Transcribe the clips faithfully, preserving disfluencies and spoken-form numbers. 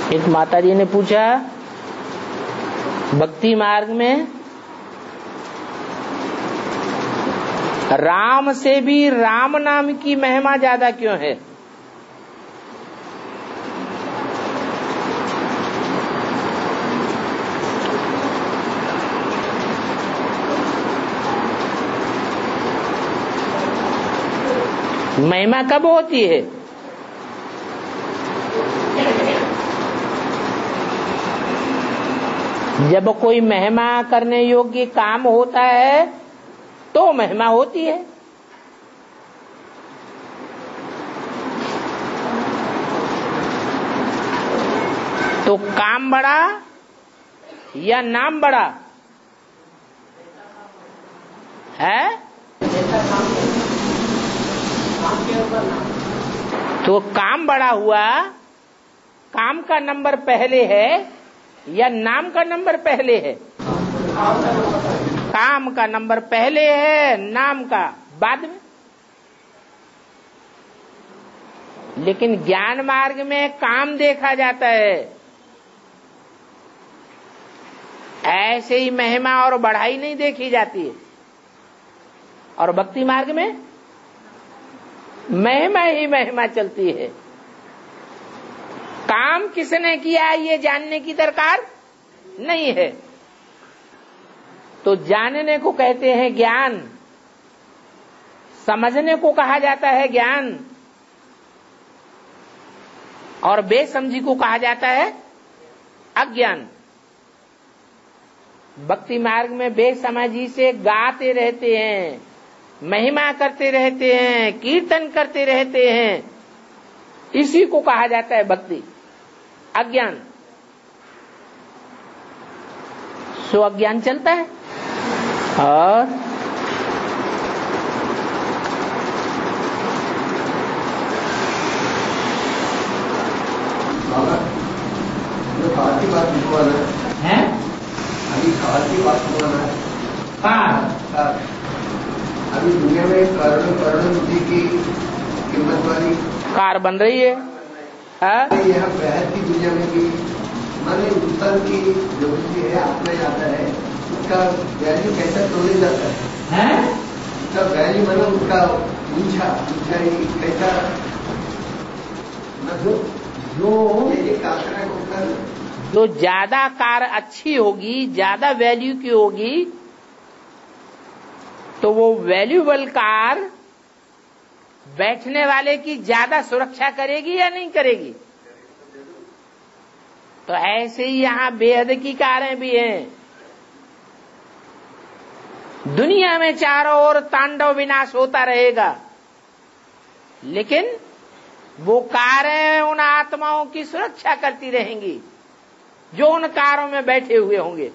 एक माता जी ने पूछा, भक्ति मार्ग में राम से भी राम नाम की महिमा ज्यादा क्यों है? महिमा कब होती है? जब कोई महिमा करने योग्य काम होता है तो महिमा होती है। तो काम बड़ा या नाम बड़ा है? तो काम बड़ा हुआ, काम का नंबर पहले है या नाम का नंबर पहले है? काम का नंबर पहले है, नाम का बाद में। लेकिन ज्ञान मार्ग में काम देखा जाता है, ऐसे ही महिमा और बढ़ाई नहीं देखी जाती है। और भक्ति मार्ग में महिमा ही महिमा चलती है। काम किसने किया ये जानने की दरकार नहीं है। तो जानने को कहते हैं ज्ञान, समझने को कहा जाता है ज्ञान, और बेसमझी को कहा जाता है अज्ञान। भक्ति मार्ग में बेसमझी से गाते रहते हैं, महिमा करते रहते हैं, कीर्तन करते रहते हैं, इसी को कहा जाता है भक्ति। अज्ञान सो अज्ञान चलता है। और कार की बात है, अभी कार की बात है। कार कार अभी दुनिया में करोड़ों करोड़ों रुपये की कीमत वाली कार बन रही है। यहाँ बेहद की दुनिया में भी माने इंसान की जो भी है आत्मा आता है, उसका वैल्यू कैसा तोड़े जाता है, है? उसका वैल्यू माने उसका ऊंचा ऊंचाई कैसा जो जो ये कासरा होकर जो ज्यादा कार अच्छी होगी, ज्यादा वैल्यू की होगी, तो वो वैल्यूबल कार बैठने वाले की ज्यादा सुरक्षा करेगी या नहीं करेगी? तो ऐसे ही यहां बेहद की कारें भी हैं। दुनिया में चारों ओर तांडव विनाश होता रहेगा, लेकिन वो कारें उन आत्माओं की सुरक्षा करती रहेंगी जो उन कारों में बैठे हुए होंगे।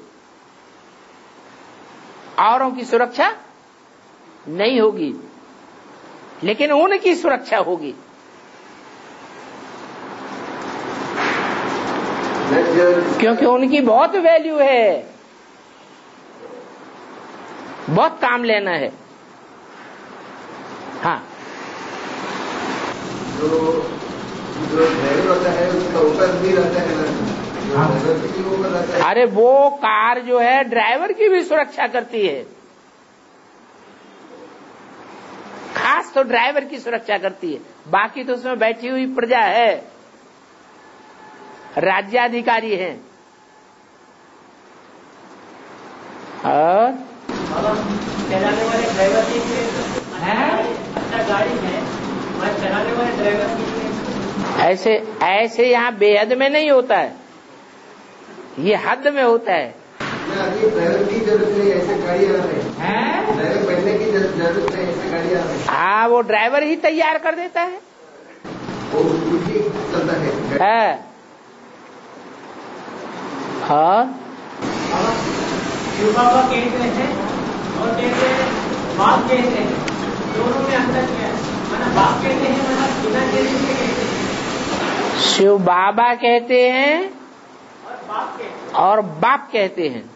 औरों की सुरक्षा नहीं होगी, लेकिन उनकी सुरक्षा होगी। क्योंकि उनकी बहुत वैल्यू है, बहुत काम लेना है। हाँ, जो जो ड्राइवर होता है उसका ऊपर भी रहता है ना, ड्राइवर भी ऊपर रहता है। अरे वो कार जो है ड्राइवर की भी सुरक्षा करती है, खास तो ड्राइवर की सुरक्षा करती है। बाकी तो उसमें बैठी हुई प्रजा है, राज्याधिकारी हैं। और चलाने वाले ड्राइवर की अच्छा गाड़ी है, वह चलाने वाले ड्राइवर की ऐसे ऐसे यहाँ बेहद में नहीं होता है, ये हद में होता है। अभी ड्राइवर की जरूरत नहीं, ऐसे गाड़ी आ रही है, ड्राइवर बैठने की जरूरत नहीं, ऐसे गाड़ी आ रही है। हाँ, वो ड्राइवर ही तैयार कर देता है, वो ही चलता है। है। हाँ, शिव बाबा कहते हैं और कहते हैं बाप कहते हैं, दोनों में अंतर क्या है? मतलब बाप कहते हैं मतलब बिना कहते से कहते हैं, शिव बाबा कहते हैं और बाप कहते हैं और बाप कहते हैं।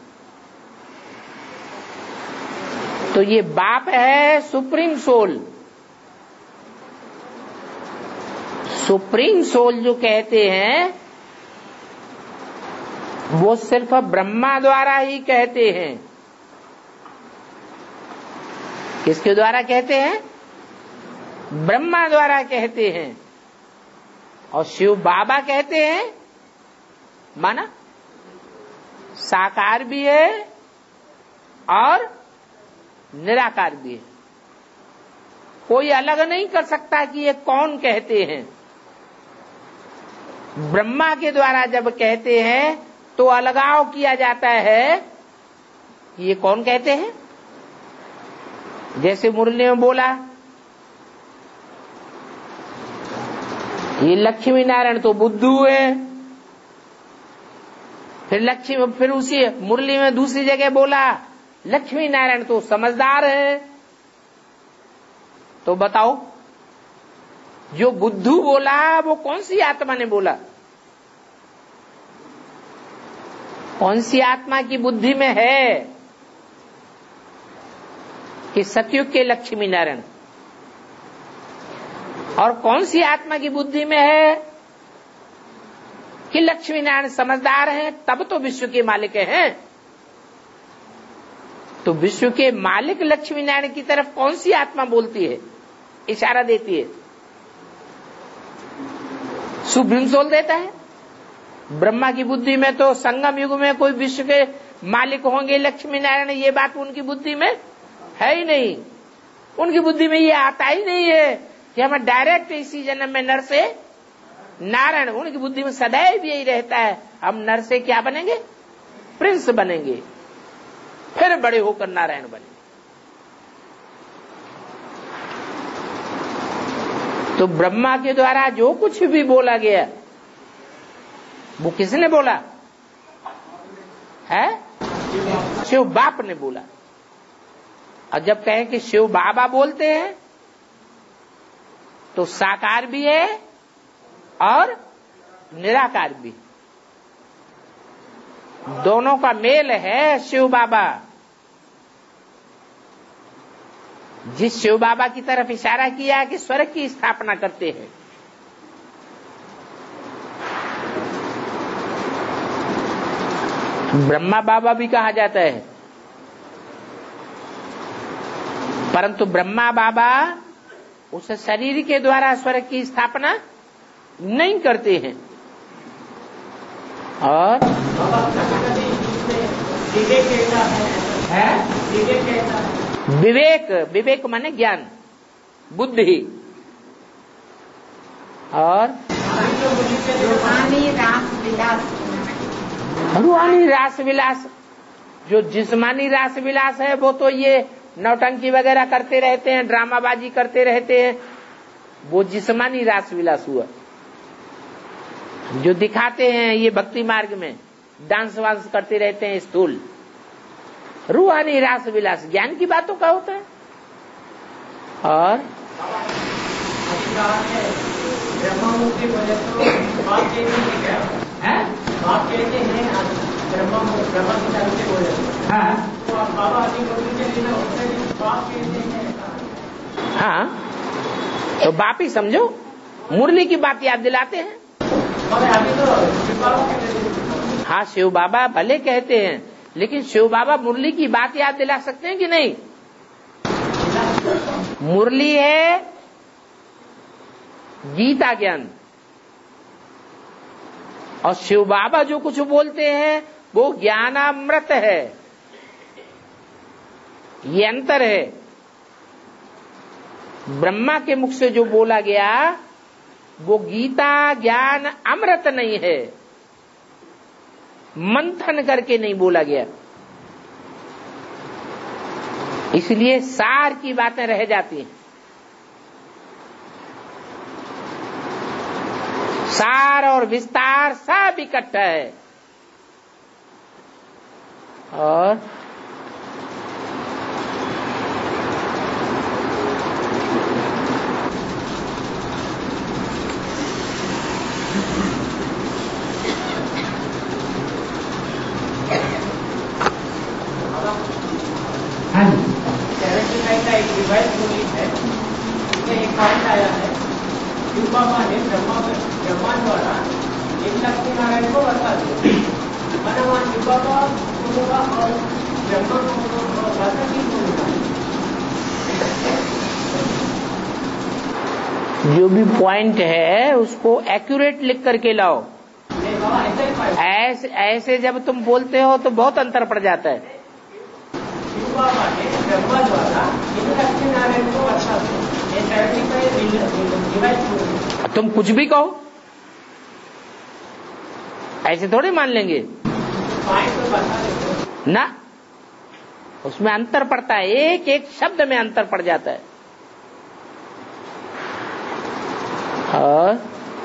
तो ये बाप है सुप्रीम सोल। सुप्रीम सोल जो कहते हैं वो सिर्फ ब्रह्मा द्वारा ही कहते हैं। किसके द्वारा कहते हैं? ब्रह्मा द्वारा कहते हैं। और शिव बाबा कहते हैं, माना साकार भी है और निराकार भी है। कोई अलग नहीं कर सकता कि ये कौन कहते हैं। ब्रह्मा के द्वारा जब कहते हैं तो अलगाव किया जाता है कि ये कौन कहते हैं। जैसे मुरली में बोला, ये लक्ष्मी नारायण तो बुद्धू है। फिर लक्ष्मी फिर उसी मुरली में दूसरी जगह बोला, लक्ष्मी नारायण तो समझदार है। तो बताओ, जो बुद्धू बोला वो कौन सी आत्मा ने बोला? कौन सी आत्मा की बुद्धि में है कि सतयुग के लक्ष्मी नारायण, और कौन सी आत्मा की बुद्धि में है कि लक्ष्मी नारायण समझदार हैं, तब तो विश्व के मालिक हैं। तो विश्व के मालिक लक्ष्मी नारायण की तरफ कौन सी आत्मा बोलती है, इशारा देती है? सुभ्रमसोल देता है। ब्रह्मा की बुद्धि में तो संगम युग में कोई विश्व के मालिक होंगे लक्ष्मी नारायण, ये बात उनकी बुद्धि में है ही नहीं। उनकी बुद्धि में ये आता ही नहीं है कि हम डायरेक्ट इसी जन्म में नर से नारायण। उनकी बुद्धि में सदैव यही रहता है, हम नर से क्या बनेंगे? प्रिंस बनेंगे, फिर बड़े होकर नारायण बनेंगे। तो ब्रह्मा के द्वारा जो कुछ भी बोला गया वो किसने बोला है? शिव बाप ने बोला। और जब कहें कि शिव बाबा बोलते हैं तो साकार भी है और निराकार भी, दोनों का मेल है शिव बाबा। जिस शिव बाबा की तरफ इशारा किया कि स्वर्ग की स्थापना करते हैं, ब्रह्मा बाबा भी कहा जाता है, परंतु ब्रह्मा बाबा उस शरीर के द्वारा स्वर्ग की स्थापना नहीं करते हैं। और विवेक, विवेक माने ज्ञान, बुद्धि। और रूहानी रास विलास, जो जिस्मानी रास विलास है वो तो ये नौटंकी वगैरह करते रहते हैं, ड्रामाबाजी करते रहते हैं, वो जिस्मानी रास विलास हुआ। जो दिखाते हैं ये भक्ति मार्ग में डांस वांस करते रहते हैं स्थूल, रूहानी रास विलास ज्ञान की बातों का होता है। और ब्रह्मा मुक्ति बोले तो बात कहते हैं ब्रह्मा ब्रह्मा की तरफ से बोले तो आप बाबा आदि बाप कहते हैं। हाँ, तो बाप ही समझो, मुरली की बात याद दिलाते हैं। हाँ, शिव बाबा भले कहते हैं, लेकिन शिव बाबा मुरली की बात याद दिला सकते हैं कि नहीं? मुरली है गीता ज्ञान, और शिव बाबा जो कुछ बोलते हैं वो ज्ञानामृत है। ये अंतर है। ब्रह्मा के मुख से जो बोला गया वो गीता ज्ञान अमृत नहीं है, मंथन करके नहीं बोला गया, इसलिए सार की बातें रह जाती हैं। सार और विस्तार सब इकट्ठा है। और एक रिवाइज मूवी है, इसमें एक पॉइंट आया है, शिव बाबा ने ब्रह्मा ब्रह्मा द्वारा एक लक्ष्मी नारायण को बता दिया माना वहाँ शिव बाबा होगा और ब्रह्मा भाषा की होगा। जो भी पॉइंट है उसको एक्यूरेट लिख करके लाओ। ऐसे ऐसे जब तुम बोलते हो तो बहुत अंतर पड़ जाता है। शिव बाबा ने ब्रह्मा द्वारा इन लक्ष्मी नारायण को अच्छा डिवाइस। तुम कुछ भी कहो, ऐसे थोड़ी मान लेंगे ना, उसमें अंतर पड़ता है, एक एक शब्द में अंतर पड़ जाता है। और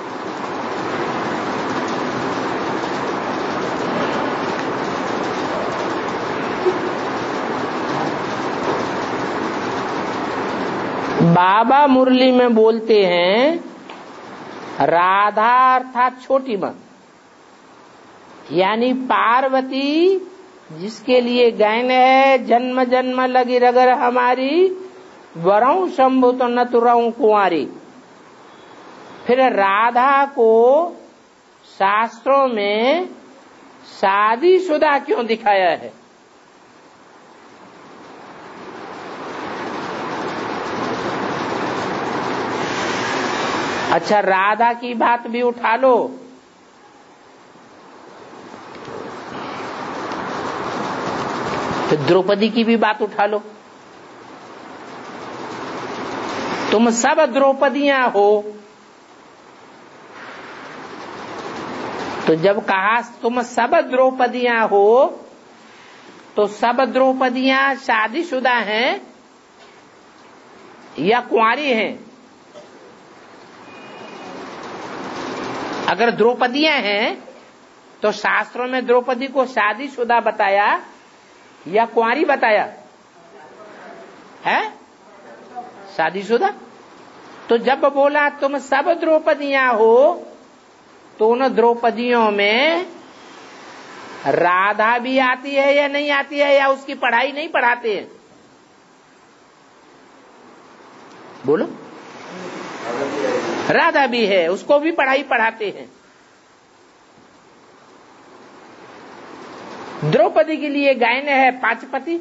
बाबा मुरली में बोलते हैं राधा अर्थात छोटी मां, यानी पार्वती जिसके लिए गायन है जन्म जन्म लगी रगर हमारी, वरऊ शंभु तो न तुरऊ कुंवारी। फिर राधा को शास्त्रों में शादीशुदा क्यों दिखाया है? अच्छा, राधा की बात भी उठा लो, तो द्रौपदी की भी बात उठा लो। तुम सब द्रौपदियां हो, तो जब कहा तुम सब द्रौपदियां हो, तो सब द्रौपदियां शादीशुदा हैं या कुंवारी हैं? अगर द्रौपदियां हैं तो शास्त्रों में द्रौपदी को शादीशुदा बताया या कुंवारी बताया है? शादीशुदा। तो जब बोला तुम सब द्रौपदियां हो, तो उन द्रौपदियों में राधा भी आती है या नहीं आती है, या उसकी पढ़ाई नहीं पढ़ाते हैं? बोलो। राधा भी है, उसको भी पढ़ाई पढ़ाते हैं। द्रौपदी के लिए गायन है पांचपति,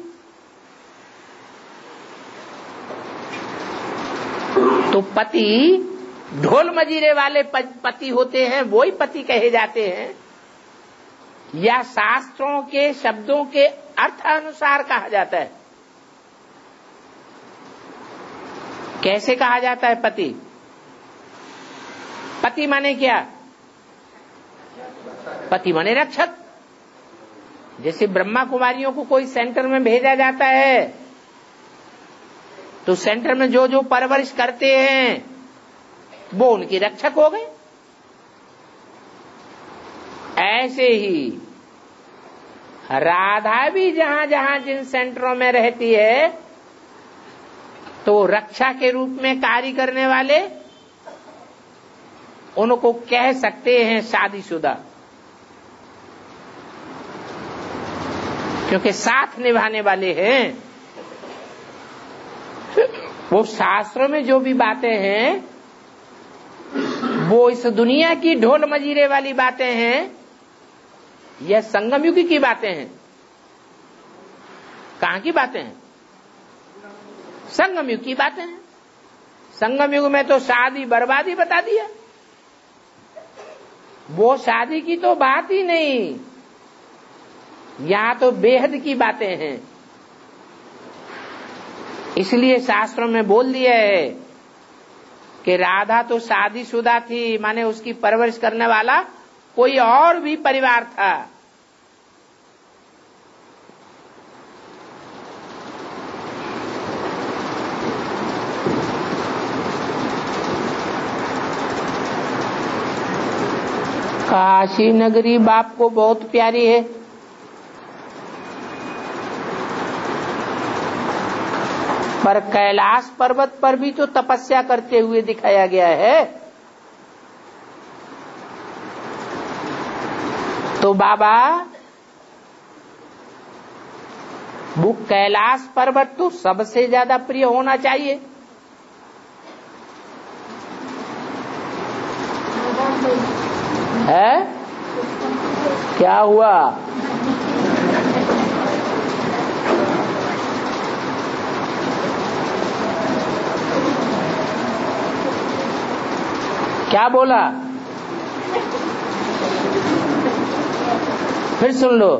तो पति ढोल मजीरे वाले पति होते हैं, वही पति कहे जाते हैं, या शास्त्रों के शब्दों के अर्थ अनुसार कहा जाता है? कैसे कहा जाता है पति? पति माने क्या? पति माने रक्षक। जैसे ब्रह्मा कुमारियों को कोई सेंटर में भेजा जाता है, तो सेंटर में जो जो परवरिश करते हैं वो उनकी रक्षक हो गए। ऐसे ही राधा भी जहां जहां जिन सेंटरों में रहती है, तो रक्षा के रूप में कार्य करने वाले उनको कह सकते हैं शादीशुदा, क्योंकि साथ निभाने वाले हैं। वो शास्त्रों में जो भी बातें हैं वो इस दुनिया की ढोल मजीरे वाली बातें हैं या संगम युग की बातें हैं? कहां की बातें हैं? संगम युग की बातें हैं। संगम युग में तो शादी बर्बादी बता दिया, वो शादी की तो बात ही नहीं, यहां तो बेहद की बातें हैं। इसलिए शास्त्रों में बोल दिया है कि राधा तो शादीशुदा थी, माने उसकी परवरिश करने वाला कोई और भी परिवार था। काशी नगरी बाप को बहुत प्यारी है, पर कैलाश पर्वत पर भी तो तपस्या करते हुए दिखाया गया है। तो बाबा वो कैलाश पर्वत तो सबसे ज्यादा प्रिय होना चाहिए। है क्या हुआ? क्या बोला? फिर सुन लो।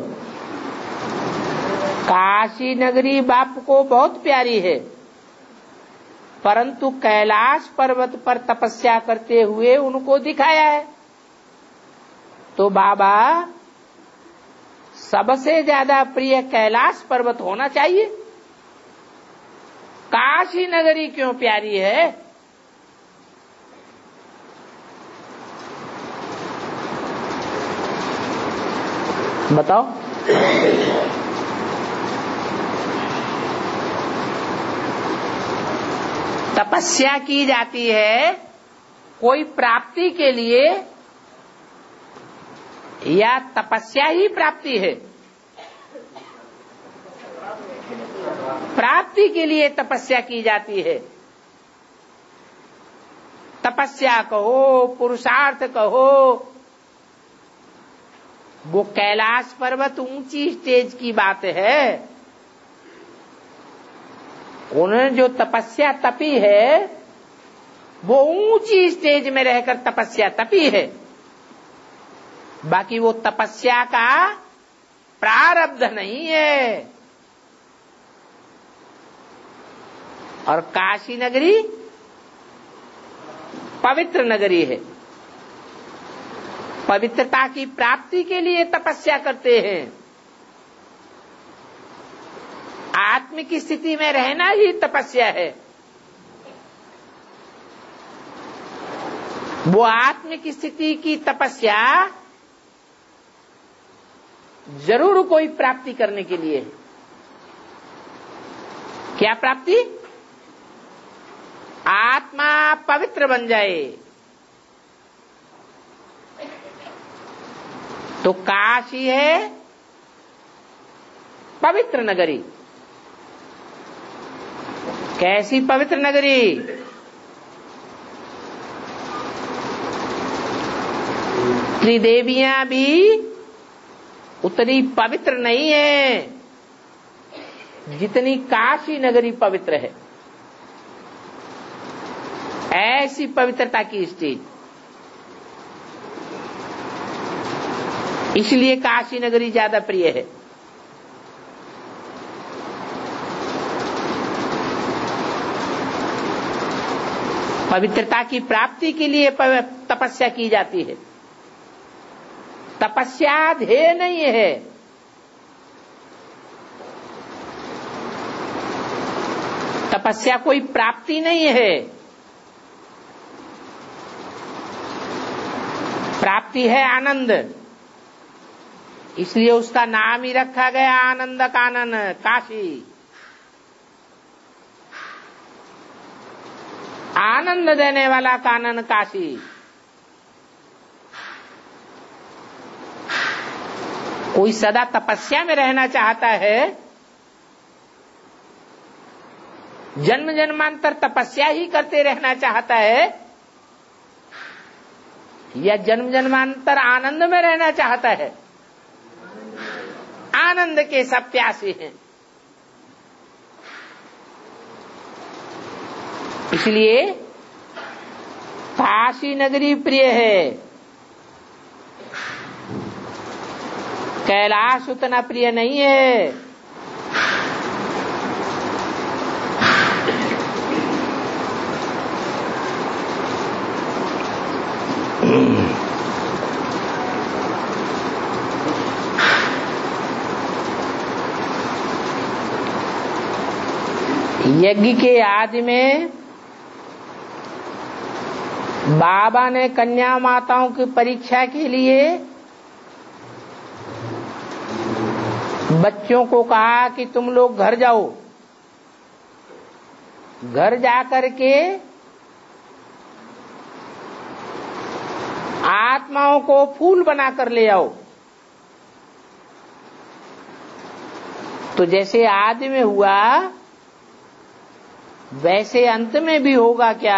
काशी नगरी बाप को बहुत प्यारी है, परंतु कैलाश पर्वत पर तपस्या करते हुए उनको दिखाया है। तो बाबा सबसे ज्यादा प्रिय कैलाश पर्वत होना चाहिए। काशी नगरी क्यों प्यारी है? बताओ। तपस्या की जाती है कोई प्राप्ति के लिए, या तपस्या ही प्राप्ति है? प्राप्ति के लिए तपस्या की जाती है। तपस्या कहो, पुरुषार्थ कहो, वो कैलाश पर्वत ऊंची स्टेज की बात है। उन्होंने जो तपस्या तपी है वो ऊंची स्टेज में रहकर तपस्या तपी है, बाकी वो तपस्या का प्रारब्ध नहीं है। और काशी नगरी पवित्र नगरी है, पवित्रता की प्राप्ति के लिए तपस्या करते हैं। आत्मिक स्थिति में रहना ही तपस्या है। वो आत्मिक स्थिति की तपस्या जरूर कोई प्राप्ति करने के लिए। क्या प्राप्ति? आत्मा पवित्र बन जाए। तो काशी है पवित्र नगरी। कैसी पवित्र नगरी? त्रिदेवियां भी उतनी पवित्र नहीं है जितनी काशी नगरी पवित्र है। ऐसी पवित्रता की स्टेज, इसलिए काशी नगरी ज्यादा प्रिय है। पवित्रता की प्राप्ति के लिए तपस्या की जाती है। तपस्या ध्येय नहीं है। तपस्या कोई प्राप्ति नहीं है। प्राप्ति है आनंद, इसलिए उसका नाम ही रखा गया आनंद कानन काशी। आनंद देने वाला कानन काशी। कोई सदा तपस्या में रहना चाहता है, जन्म जन्मांतर तपस्या ही करते रहना चाहता है, या जन्म जन्मांतर आनंद में रहना चाहता है? आनंद के सब प्यासे हैं। इसलिए काशी नगरी प्रिय है, कैलाश उतना प्रिय नहीं है। यज्ञ के आदि में बाबा ने कन्या माताओं की परीक्षा के लिए बच्चों को कहा कि तुम लोग घर जाओ, घर जाकर के आत्माओं को फूल बनाकर ले आओ। तो जैसे आदि में हुआ वैसे अंत में भी होगा क्या?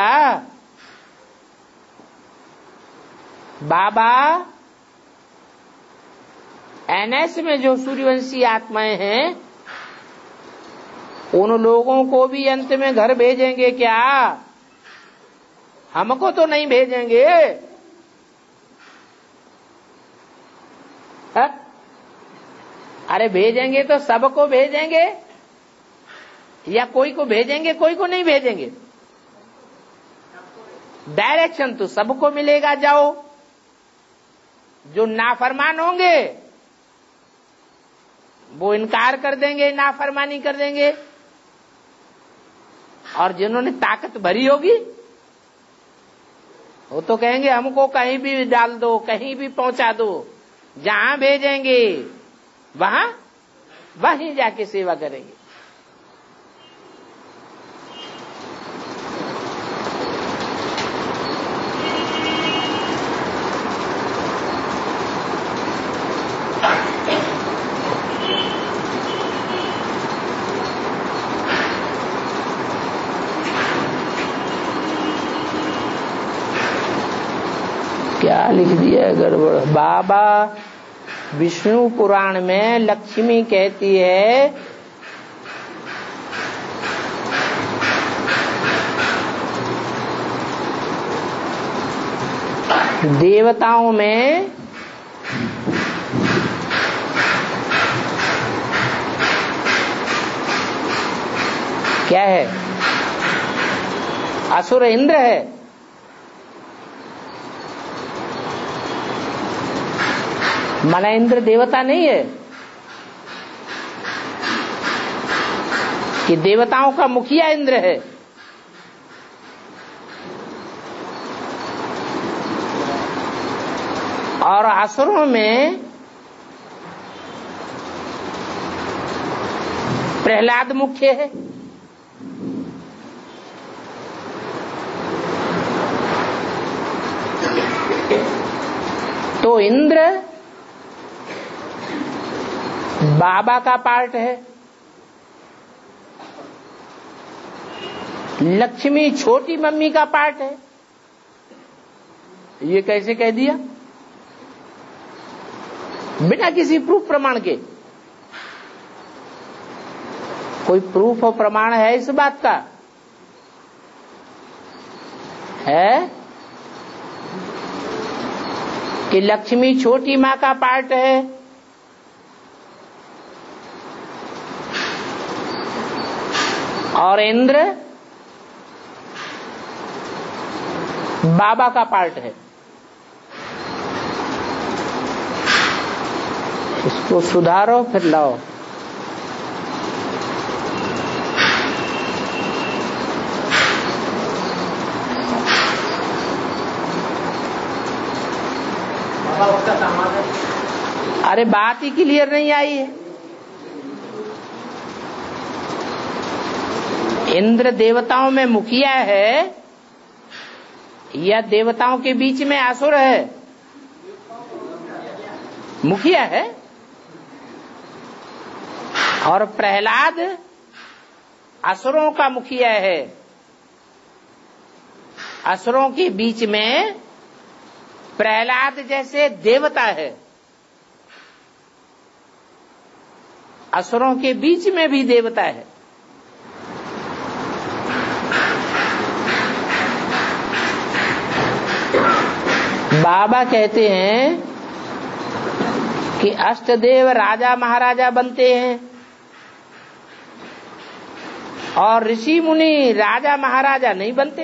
बाबा एनएस में जो सूर्यवंशी आत्माएं हैं उन लोगों को भी अंत में घर भेजेंगे क्या? हमको तो नहीं भेजेंगे। है? अरे भेजेंगे तो सबको भेजेंगे या कोई को भेजेंगे कोई को नहीं भेजेंगे? डायरेक्शन तो सबको मिलेगा, जाओ। जो नाफरमान होंगे वो इनकार कर देंगे, नाफरमानी कर देंगे, और जिन्होंने ताकत भरी होगी वो तो कहेंगे हमको कहीं भी डाल दो, कहीं भी पहुंचा दो, जहां भेजेंगे वहां वहीं जाके सेवा करेंगे। क्या लिख दिया गड़बड़? बाबा विष्णु पुराण में लक्ष्मी कहती है देवताओं में क्या है? असुर इंद्र है। माना इंद्र देवता नहीं है कि देवताओं का मुखिया इंद्र है। और असुरों में प्रहलाद मुख्य है। तो इंद्र बाबा का पार्ट है, लक्ष्मी छोटी मम्मी का पार्ट है। ये कैसे कह दिया? बिना किसी प्रूफ प्रमाण के। कोई प्रूफ और प्रमाण है इस बात का? है कि लक्ष्मी छोटी माँ का पार्ट है, और इंद्र बाबा का पार्ट है। इसको सुधारो फिर लाओ। बाबा उसका सामान है। अरे बात ही क्लियर नहीं आई है। इंद्र देवताओं में मुखिया है या देवताओं के बीच में असुर है? मुखिया है। और प्रहलाद असुरों का मुखिया है। असुरों के बीच में प्रहलाद जैसे देवता है। असुरों के बीच में भी देवता है। बाबा कहते हैं कि अष्टदेव राजा महाराजा बनते हैं और ऋषि मुनि राजा महाराजा नहीं बनते।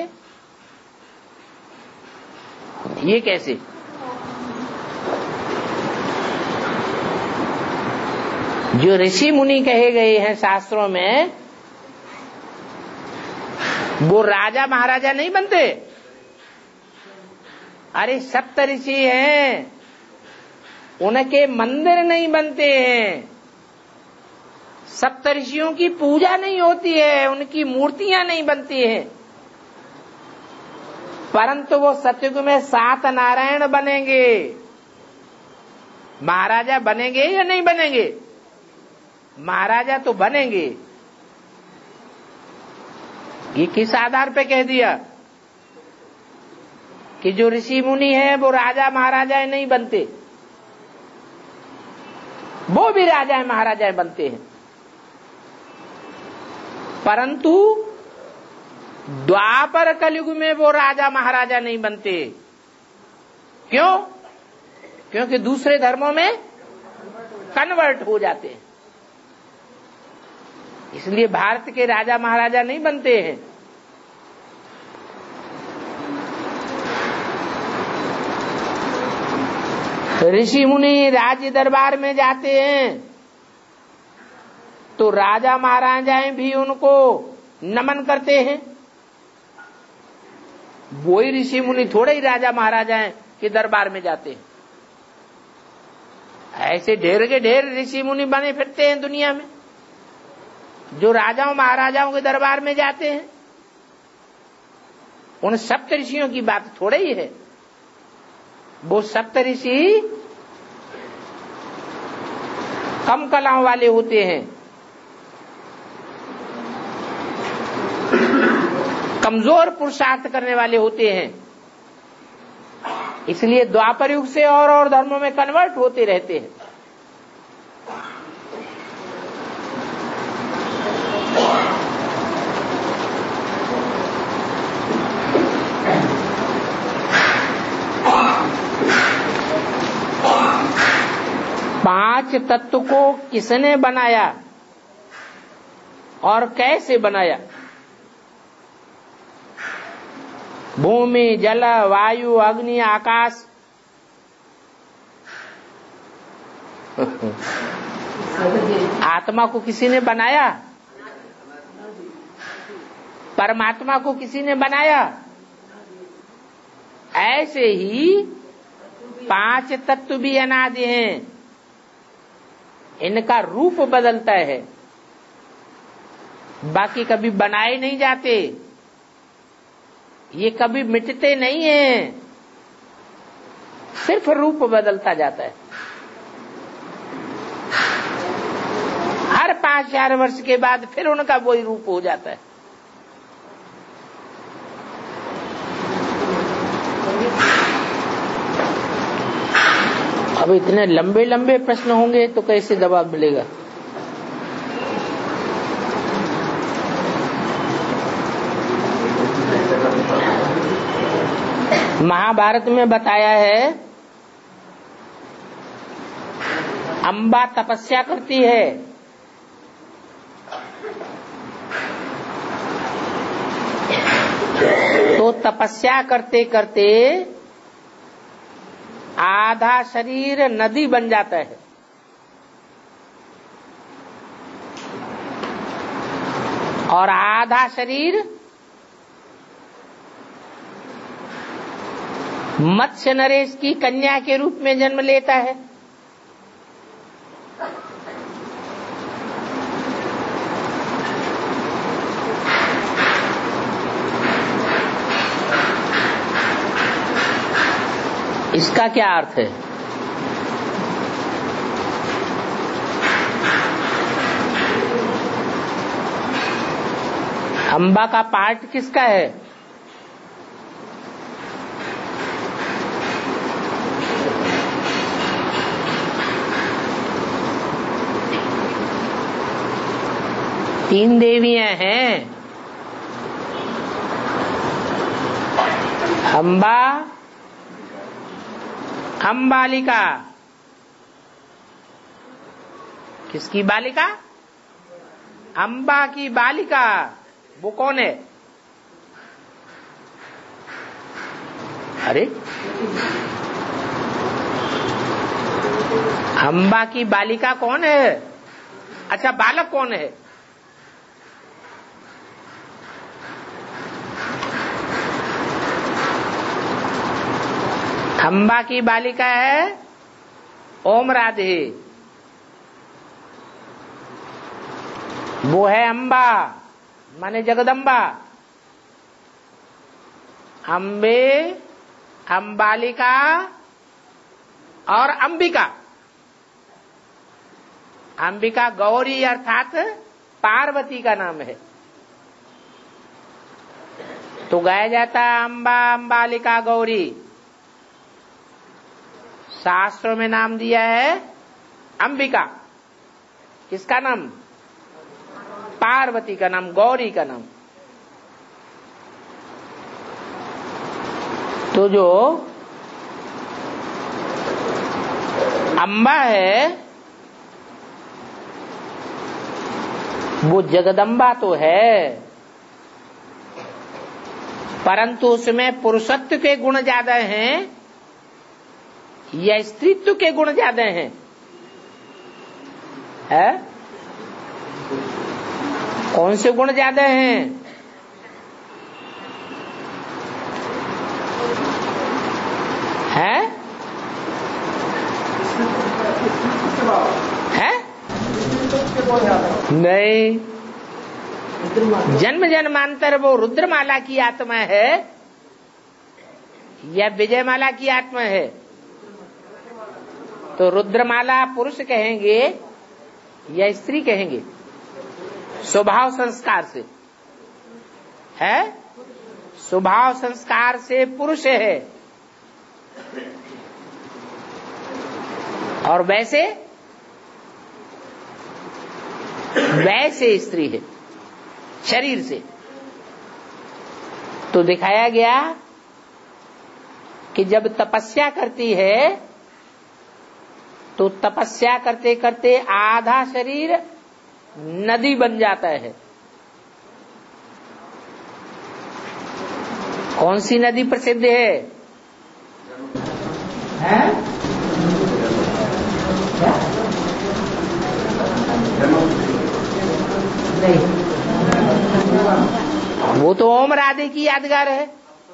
ये कैसे? जो ऋषि मुनि कहे गए हैं शास्त्रों में वो राजा महाराजा नहीं बनते। अरे सप्त ऋषि हैं, उनके मंदिर नहीं बनते हैं, सप्त ऋषियों की पूजा नहीं होती है, उनकी मूर्तियां नहीं बनती हैं, परंतु वो सतयुग में सात नारायण बनेंगे। महाराजा बनेंगे या नहीं बनेंगे? महाराजा तो बनेंगे। ये किस आधार पे कह दिया कि जो ऋषि मुनि है वो राजा महाराजा नहीं बनते? वो भी राजाएं महाराजाएं बनते हैं, परंतु द्वापर कलयुग में वो राजा महाराजा नहीं बनते। क्यों? क्योंकि दूसरे धर्मों में कन्वर्ट हो जाते हैं, इसलिए भारत के राजा महाराजा नहीं बनते हैं। ऋषि मुनि राज्य दरबार में जाते हैं तो राजा महाराजाएं भी उनको नमन करते हैं। वो ही ऋषि मुनि थोड़े ही राजा महाराजाएं के दरबार में जाते हैं। ऐसे ढेर के ढेर ऋषि मुनि बने फिरते हैं दुनिया में, जो राजाओं महाराजाओं के दरबार में जाते हैं। उन सप्त ऋषियों की बात थोड़े ही है। वो सप्त ऋषि कम कलाओं वाले होते हैं, कमजोर पुरुषार्थ करने वाले होते हैं, इसलिए द्वापर युग से और और धर्मों में कन्वर्ट होते रहते हैं। पांच तत्व को किसने बनाया और कैसे बनाया? भूमि, जल, वायु, अग्नि, आकाश। आत्मा को किसी ने बनाया? परमात्मा को किसी ने बनाया? ऐसे ही पांच तत्व भी अनादि हैं, इनका रूप बदलता है, बाकी कभी बनाए नहीं जाते, ये कभी मिटते नहीं हैं, सिर्फ रूप बदलता जाता है। हर पांच हजार वर्ष के बाद फिर उनका वही रूप हो जाता है। अब इतने लंबे लंबे प्रश्न होंगे तो कैसे जवाब मिलेगा? महाभारत में बताया है, अंबा तपस्या करती है, तो तपस्या करते करते आधा शरीर नदी बन जाता है, और आधा शरीर मत्स्य नरेश की कन्या के रूप में जन्म लेता है। इसका क्या अर्थ है? अंबा का पार्ट किसका है? तीन देवियां हैं, अंबा, अंबालिका। किसकी बालिका? अंबा की बालिका। वो कौन है? अरे, अंबा की बालिका कौन है? अच्छा, बालक कौन है? अंबा की बालिका है ओम राधे, वो है अंबा माने जगदम्बा। अंबे, अंबालिका और अंबिका। अंबिका गौरी अर्थात पार्वती का नाम है। तो गाया जाता है अंबा, अंबालिका, गौरी। शास्त्रों में नाम दिया है अंबिका। किसका नाम? पार्वती का नाम, गौरी का नाम। तो जो अम्बा है वो जगदम्बा तो है, परंतु उसमें पुरुषत्व के गुण ज्यादा हैं या स्त्रीत्व के गुण ज्यादा हैं? है? कौन से गुण ज्यादा हैं? है? है? नहीं, जन्म जन्मांतर वो रुद्रमाला की आत्मा है या विजयमाला की आत्मा है? तो रुद्रमाला पुरुष कहेंगे या स्त्री कहेंगे? स्वभाव संस्कार से है, स्वभाव संस्कार से पुरुष है, और वैसे वैसे स्त्री है शरीर से। तो दिखाया गया कि जब तपस्या करती है तो तपस्या करते करते आधा शरीर नदी बन जाता है। कौन सी नदी प्रसिद्ध है? है? नहीं, वो तो ओम राधे की यादगार है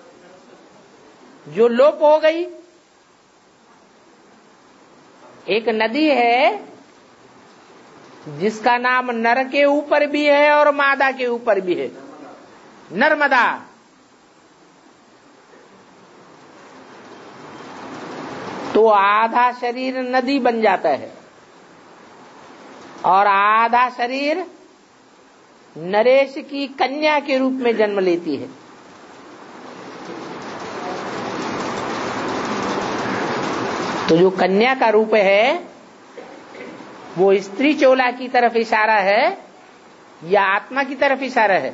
जो लोप हो गई। एक नदी है जिसका नाम नर के ऊपर भी है और मादा के ऊपर भी है, नर्मदा। तो आधा शरीर नदी बन जाता है और आधा शरीर नरेश की कन्या के रूप में जन्म लेती है। तो जो कन्या का रूप है वो स्त्री चोला की तरफ इशारा है या आत्मा की तरफ इशारा है?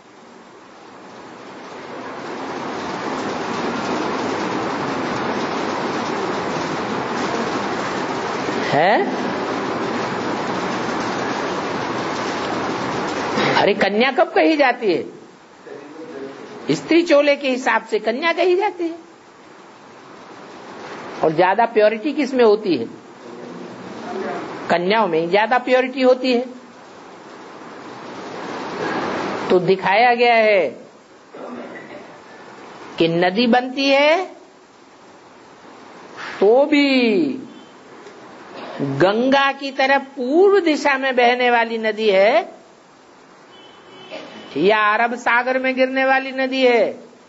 है? अरे कन्या कब कही जाती है? स्त्री चोले के हिसाब से कन्या कही जाती है। और ज्यादा प्योरिटी किसमें होती है? कन्याओं में ज्यादा प्योरिटी होती है। तो दिखाया गया है कि नदी बनती है तो भी गंगा की तरफ पूर्व दिशा में बहने वाली नदी है या अरब सागर में गिरने वाली नदी है?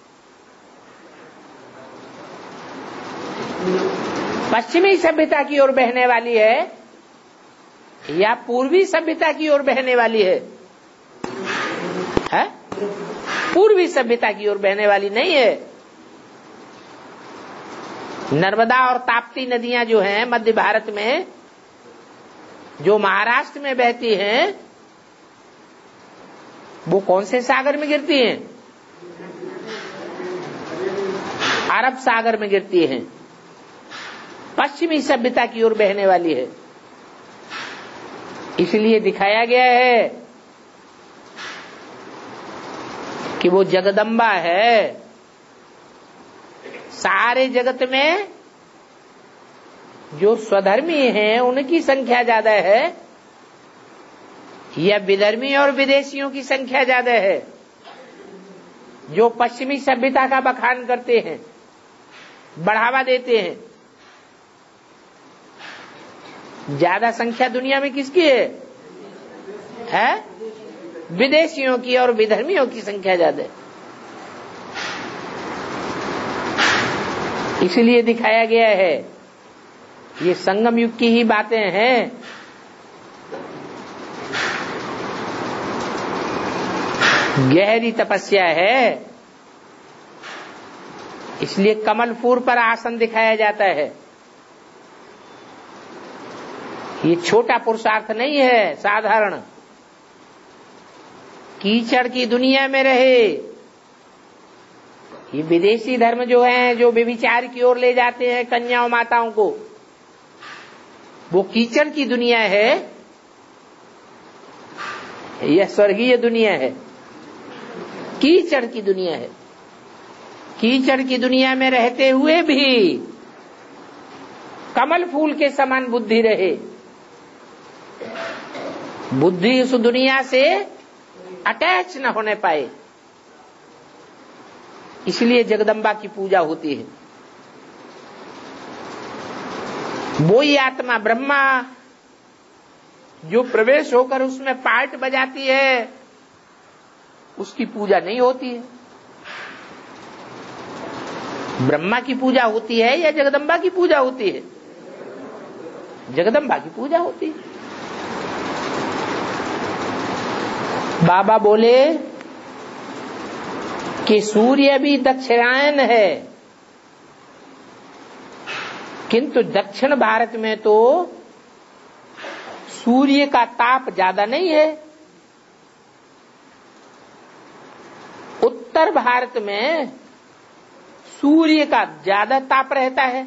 पश्चिमी सभ्यता की ओर बहने वाली है या पूर्वी सभ्यता की ओर बहने वाली है? है? पूर्वी सभ्यता की ओर बहने वाली नहीं है। नर्मदा और ताप्ती नदियां जो हैं मध्य भारत में, जो महाराष्ट्र में बहती हैं, वो कौन से सागर में गिरती हैं? अरब सागर में गिरती हैं। पश्चिमी सभ्यता की ओर बहने वाली है। इसलिए दिखाया गया है कि वो जगदम्बा है। सारे जगत में जो स्वधर्मी हैं उनकी संख्या ज्यादा है या विधर्मी और विदेशियों की संख्या ज्यादा है? जो पश्चिमी सभ्यता का बखान करते हैं, बढ़ावा देते हैं, ज्यादा संख्या दुनिया में किसकी है? है? विदेशियों की और विधर्मियों की संख्या ज्यादा है। इसलिए दिखाया गया है, ये संगम युग की ही बातें हैं। गहरी तपस्या है, इसलिए कमल फूल पर आसन दिखाया जाता है। ये छोटा पुरुषार्थ नहीं है, साधारण। कीचड़ की दुनिया में रहे। ये विदेशी धर्म जो है, जो व्यभिचार की ओर ले जाते हैं कन्याओं माताओं को, वो कीचड़ की दुनिया है, यह स्वर्गीय दुनिया है। कीचड़ की दुनिया है। कीचड़ की दुनिया में रहते हुए भी कमल फूल के समान बुद्धि रहे। बुद्धि उस दुनिया से अटैच न होने पाए, इसलिए जगदम्बा की पूजा होती है। वो ही आत्मा ब्रह्मा जो प्रवेश होकर उसमें पार्ट बजाती है, उसकी पूजा नहीं होती है। ब्रह्मा की पूजा होती है या जगदम्बा की पूजा होती है? जगदम्बा की पूजा होती है। बाबा बोले कि सूर्य भी दक्षिणायन है, किंतु दक्षिण भारत में तो सूर्य का ताप ज्यादा नहीं है। उत्तर भारत में सूर्य का ज्यादा ताप रहता है।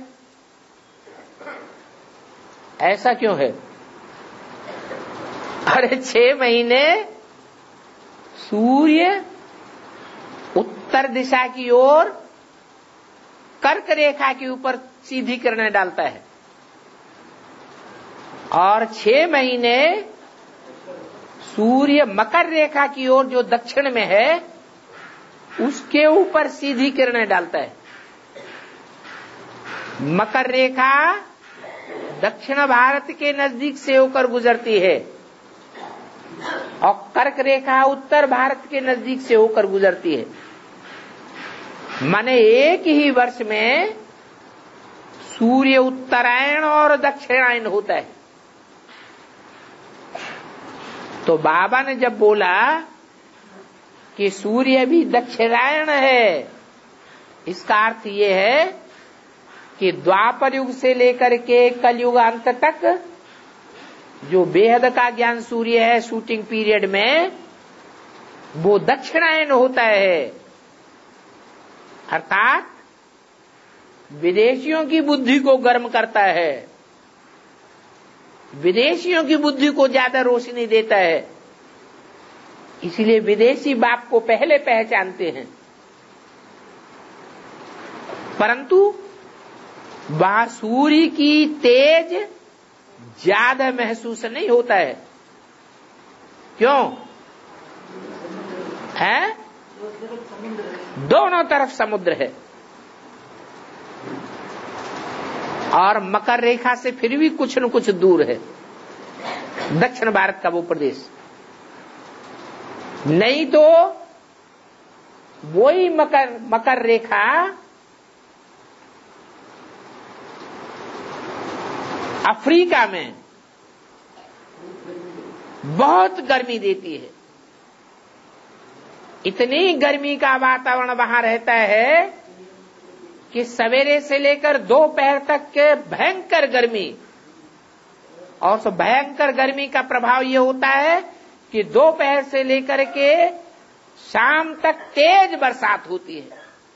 ऐसा क्यों है? अरे छह महीने सूर्य उत्तर दिशा की ओर कर्क रेखा के ऊपर सीधी किरणें डालता है, और छह महीने सूर्य मकर रेखा की ओर जो दक्षिण में है उसके ऊपर सीधी किरणें डालता है। मकर रेखा दक्षिण भारत के नजदीक से होकर गुजरती है और कर्क रेखा उत्तर भारत के नजदीक से होकर गुजरती है। माने एक ही वर्ष में सूर्य उत्तरायण और दक्षिणायन होता है। तो बाबा ने जब बोला कि सूर्य भी दक्षिणायन है, इसका अर्थ ये है कि द्वापर युग से लेकर के कलयुग अंत तक जो बेहद का ज्ञान सूर्य है शूटिंग पीरियड में, वो दक्षिणायन होता है। अर्थात विदेशियों की बुद्धि को गर्म करता है, विदेशियों की बुद्धि को ज्यादा रोशनी देता है। इसलिए विदेशी बाप को पहले पहचानते हैं, परंतु वहां सूर्य की तेज ज्यादा महसूस नहीं होता है। क्यों है? दोनों तरफ समुद्र है, और मकर रेखा से फिर भी कुछ न कुछ दूर है दक्षिण भारत का वो प्रदेश। नहीं तो वही मकर मकर रेखा अफ्रीका में बहुत गर्मी देती है। इतनी गर्मी का वातावरण वहां रहता है कि सवेरे से लेकर दोपहर तक के भयंकर गर्मी, और उस भयंकर गर्मी का प्रभाव ये होता है कि दोपहर से लेकर के शाम तक तेज बरसात होती है।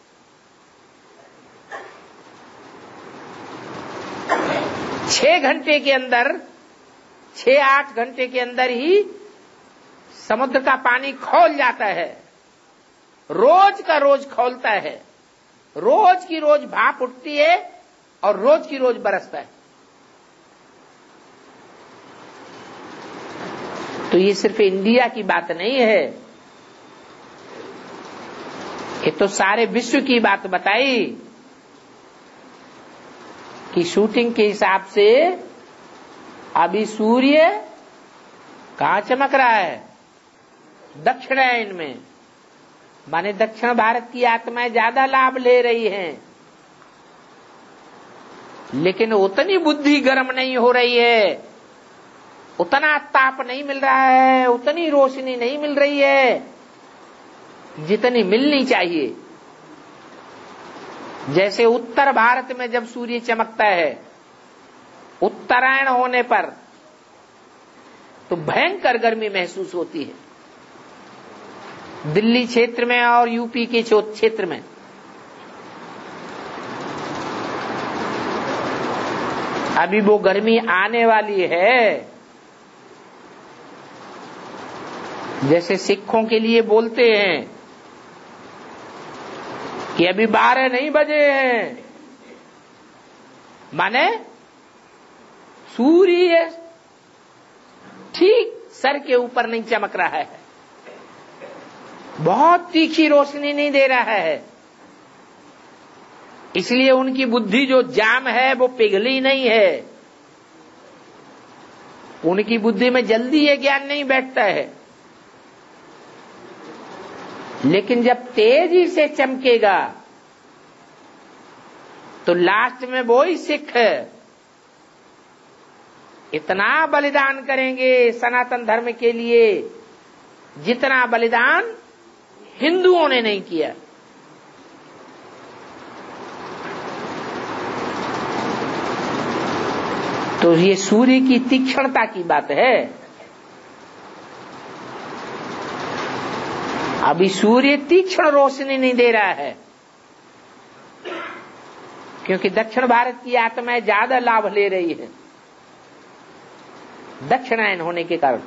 छह घंटे के अंदर, छह आठ घंटे के अंदर ही समुद्र का पानी खौल जाता है, रोज का रोज खौलता है, रोज की रोज भाप उठती है और रोज की रोज बरसता है। तो ये सिर्फ इंडिया की बात नहीं है, ये तो सारे विश्व की बात बताई कि शूटिंग के हिसाब से अभी सूर्य कहां चमक रहा है? दक्षिणायन में। माने दक्षिण भारत की आत्माएं ज्यादा लाभ ले रही हैं, लेकिन उतनी बुद्धि गर्म नहीं हो रही है, उतना ताप नहीं मिल रहा है, उतनी रोशनी नहीं मिल रही है जितनी मिलनी चाहिए। जैसे उत्तर भारत में जब सूर्य चमकता है, उत्तरायण होने पर तो भयंकर गर्मी महसूस होती है। दिल्ली क्षेत्र में और यूपी के क्षेत्र में अभी वो गर्मी आने वाली है। जैसे सिखों के लिए बोलते हैं कि अभी बारह नहीं बजे हैं, माने सूर्य ठीक सर के ऊपर नहीं चमक रहा है, बहुत तीखी रोशनी नहीं दे रहा है, इसलिए उनकी बुद्धि जो जाम है वो पिघली नहीं है, उनकी बुद्धि में जल्दी ये ज्ञान नहीं बैठता है। लेकिन जब तेजी से चमकेगा तो लास्ट में वो ही सिख इतना बलिदान करेंगे सनातन धर्म के लिए जितना बलिदान हिंदुओं ने नहीं किया। तो ये सूर्य की तीक्ष्णता की बात है। अभी सूर्य तीक्ष्ण रोशनी नहीं दे रहा है क्योंकि दक्षिण भारत की आत्माएं ज्यादा लाभ ले रही है दक्षिणायन होने के कारण।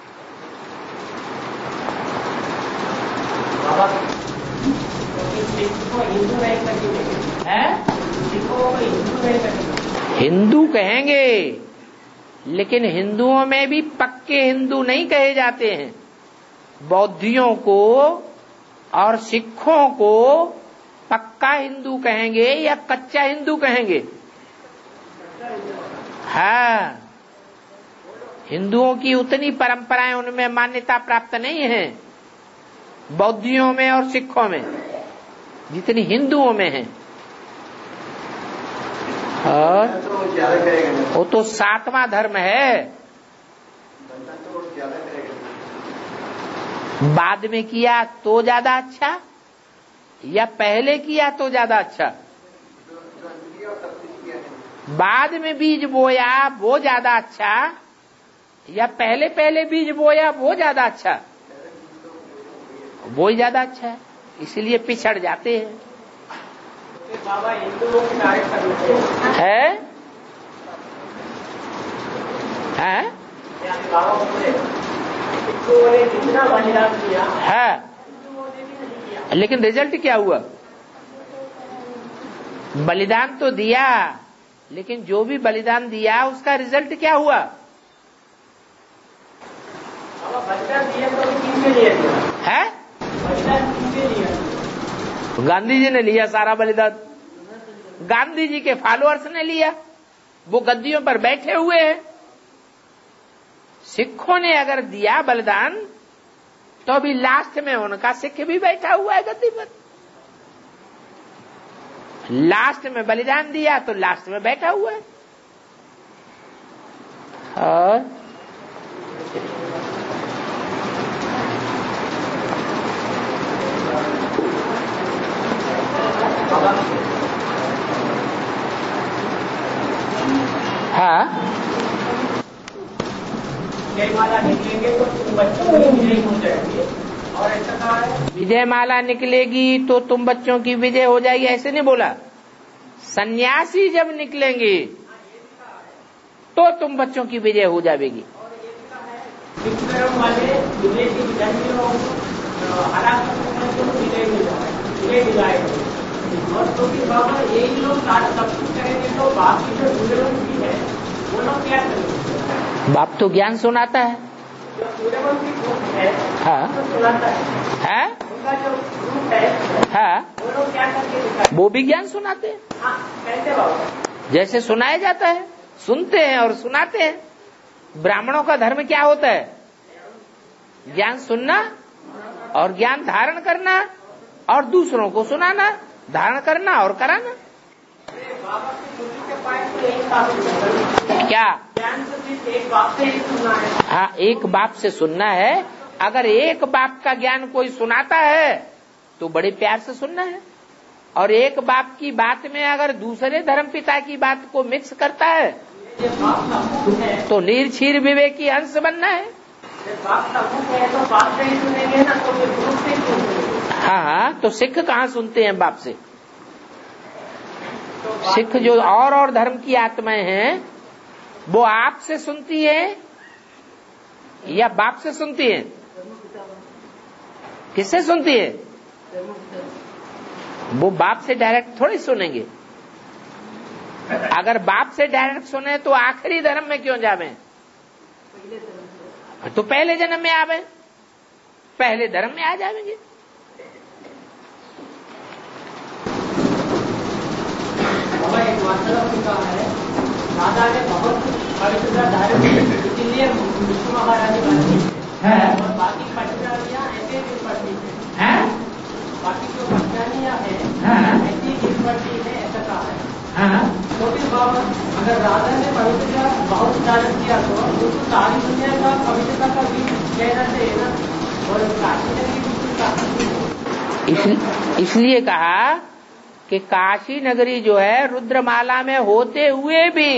हिंदू कहेंगे लेकिन हिंदुओं में भी पक्के हिंदू नहीं कहे जाते हैं। बौद्धियों को और सिखों को पक्का हिंदू कहेंगे या कच्चा हिंदू कहेंगे? हाँ, हिंदुओं की उतनी परंपराएं उनमें मान्यता प्राप्त नहीं है बौद्धियों में और सिखों में जितनी हिंदुओं में है। और वो तो सातवां धर्म है, बाद में किया तो ज्यादा अच्छा या पहले किया तो ज्यादा अच्छा? बाद में बीज बोया वो ज्यादा अच्छा या पहले पहले बीज बोया वो ज्यादा अच्छा? वो ही ज्यादा अच्छा है, इसलिए पिछड़ जाते हैं। बाबा हिंदुओं की तारीफ कर लेते है है हिंदुओं ने जितना बलिदान किया है, लेकिन रिजल्ट क्या हुआ? बलिदान तो दिया, लेकिन जो भी बलिदान दिया उसका रिजल्ट क्या हुआ? बलिदान दिया तो किसने लिया है? बलिदान किसने लिया? गांधी जी ने लिया सारा बलिदान। गांधी जी के फॉलोअर्स ने लिया, वो गद्दियों पर बैठे हुए हैं। सिखों ने अगर दिया बलिदान तो अभी लास्ट में उनका सिख भी बैठा हुआ है गद्दी पर। लास्ट में बलिदान दिया तो लास्ट में बैठा हुआ है। और हाँ, जयमाला निकलेंगे तो तुम बच्चों को विजयी हो जाएंगे, और ऐसा कहा है विजय माला निकलेगी तो तुम बच्चों की विजय हो जाएगी, ऐसे नहीं बोला। सन्यासी जब निकलेंगे तो तुम बच्चों की विजय हो जाएगी। वाले विदेशी विद्यार्थियों हरा विजय दिलाएंगे, और तो बाबा यही लोग सब कुछ करेंगे तो बाकी जो दूसरे लोग भी है वो लोग क्या करेंगे? बाप तो ज्ञान सुनाता है। जो सूर्यवंशी ग्रुप है हाँ, तो सुनाता है, है? उनका जो ग्रुप है हाँ, वो लोग क्या करके दिखाते? वो भी ज्ञान सुनाते हैं। हाँ, कैसे बाबा? जैसे सुनाया जाता है, सुनते हैं और सुनाते हैं। ब्राह्मणों का धर्म क्या होता है? ज्ञान सुनना और ज्ञान धारण करना और दूसरों को सुनाना, धारण करना और कराना। बाबा की बुद्धि के पास तो एक बात क्या? ज्ञान तो सिर्फ एक बाप से ही सुनना है। हाँ, एक बाप से सुनना है। अगर एक बाप का ज्ञान कोई सुनाता है तो बड़े प्यार से सुनना है, और एक बाप की बात में अगर दूसरे धर्म पिता की बात को मिक्स करता है ये बाप का मुख है तो नीर क्षीर विवेकी अंश बनना है। ये बाप का मुख है तो बाप से ही सुनेंगे ना, तो फिर गुरु से क्यों सुनेंगे? हाँ हाँ, तो सिख कहाँ सुनते हैं बाप से? सिख जो और और धर्म की आत्माएं हैं वो आप से सुनती है या बाप से सुनती है? किससे सुनती है? वो बाप से डायरेक्ट थोड़ी सुनेंगे। अगर बाप से डायरेक्ट सुने तो आखिरी धर्म में क्यों जावे? तो पहले जन्म में आवे, पहले धर्म में आ जाएंगे। एक वास्तव का है, दादा ने बहुत पवित्रता धारण की, इसीलिए विष्णु महाराज बनी है और बाकी पटरानियां ऐसे गिर पड़ती है, बाकी जो पटरानियां है ऐसी गिर पड़ती है, ऐसा कहा है। तो फिर बाबा अगर राधा ने पवित्रता बहुत धारण किया तो वो तो सारी दुनिया का पवित्रता का भी कहना चाहिए ना, और काशी नगरी बिल्कुल इसलिए कहा कि काशी नगरी जो है रुद्रमाला में होते हुए भी,